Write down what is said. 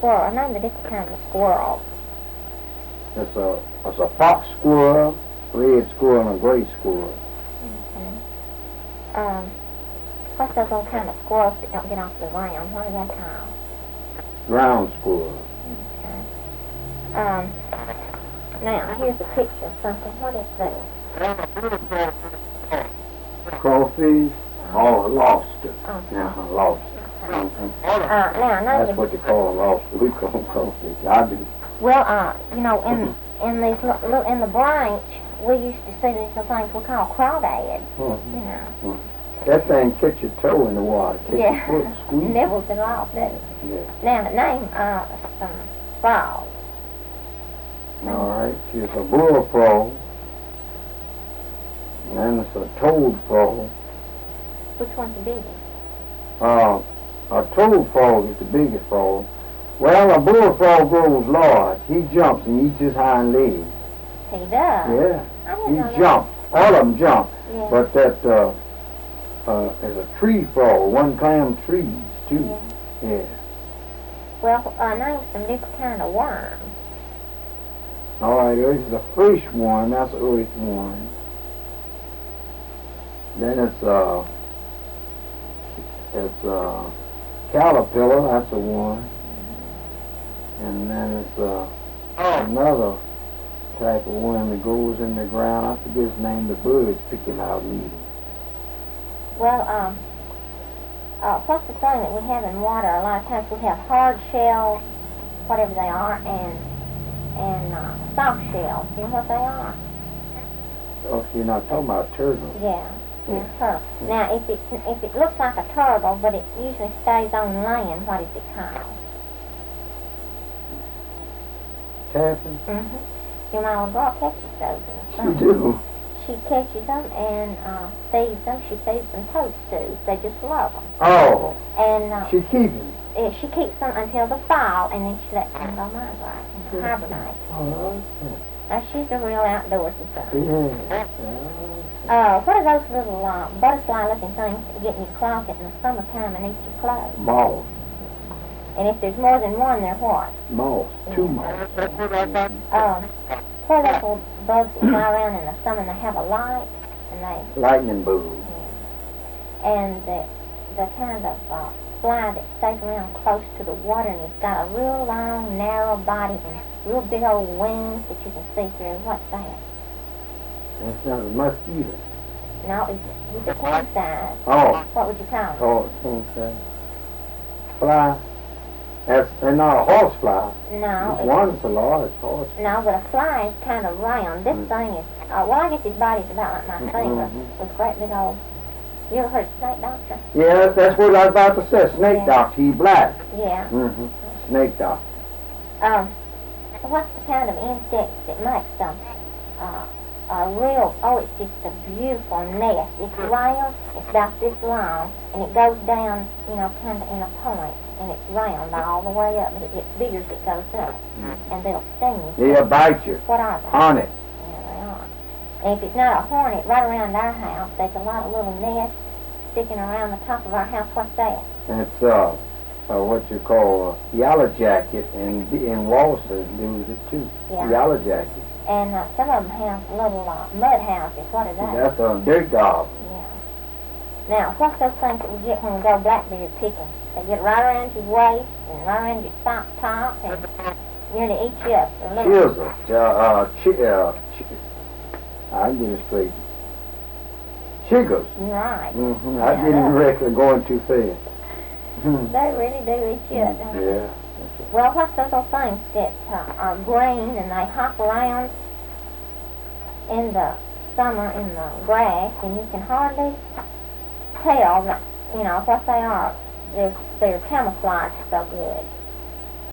squirrel. Name the different kinds of squirrels. It's a fox squirrel, red squirrel, and a gray squirrel. Okay. What's those old kind of squirrels that don't get off the ground? What are they called? Ground squirrel. Okay. Now, here's a picture of something. What is this? Crawfish. Oh, lobster. Okay. Yeah, lobster. Now, That's what they call a lobster. We call them crawfish. I do. well, you know, in these in the branch, we used to see these little things we call crawdads. Mm-hmm. You know. That thing catch your toe in the water. Catch Yeah. your foot, squeeze. Nibbles it off, doesn't it? Yeah. Now, name some frogs. All right. Here's a bull frog. And then it's a toad frog. Which one's the biggest? A toad frog is the biggest frog. Well, a bullfrog grows large. He jumps and eats his hind legs. He does? Yeah. I didn't know He jumps. All of them jump. that. Yeah. But that is a tree frog. One climb trees, too. Yeah. Well, name some different kind of worms. All right, there's the fish one. That's earth one. Then it's caterpillar. That's a one. And then it's another type of worm that goes in the ground. I forget his name. The birds pick him out and eat him. Well, what's the thing that we have in water? A lot of times we have hard shells, whatever they are, and soft shells. Do you know what they are? Oh, you're not talking about turtles. Yeah. Yeah. Turtle. Now, if it looks like a turtle, but it usually stays on land, what is it called? Tapping? Mm-hmm. Your mama girl catches those in the She summer. do. She catches them and feeds them. She feeds them toadstools. They just love them. Oh, And she keeps him. she keeps them until the fall, and then she lets them go migrate and hibernate. Oh, She's a real outdoorsy thing. yeah. What are those little butterfly-looking things that get in your closet in the summertime and eat your clothes? Moths. And if there's more than one, they're what? Moths. Two moths. What are those little bugs that fly around in the summer and they have a light? And they... Lightning bug. And the kind of fly that stays around close to the water, and he's got a real long, narrow body and real big old wings that you can see through. What's that? That's not a mosquito. No, he's a king size. Oh. What would you call him? Oh, king size. Fly. They're not a horse fly. No. This one's a large horse. No, but a fly is kind of round. This thing is, well, I guess his body's about like my finger with great big old... You ever heard of Snake Doctor? Yeah, that's what I was about to say. Snake doctor, he black. Yeah. Snake doctor. What's the kind of insect that makes them a real, it's just a beautiful nest. It's round, it's about this long, and it goes down, kind of in a point, and it's round all the way up, but it gets bigger as it goes up, and they'll sting you. They'll bite you. What are they? Hornet. Yeah, they are. And if it's not a hornet, right around our house, there's a lot of little nests sticking around the top of our house. What's that? It's what you call a yellow jacket, and in Walsall do it too. Yeah. Yellow jacket. And some of them have little mud houses. What are they? That's a dirt goblin. Yeah. Now, what's those things that we get when we go blackberry picking? They get right around your waist and right around your sock top and nearly eat you up. Chisel. I get it straight. Chiggers. Right. I get it correctly going too fast. They really do eat you up. Yeah. Well, what's those little things that are green and they hop around in the summer in the grass and you can hardly tell that, what they are. They're camouflaged so good.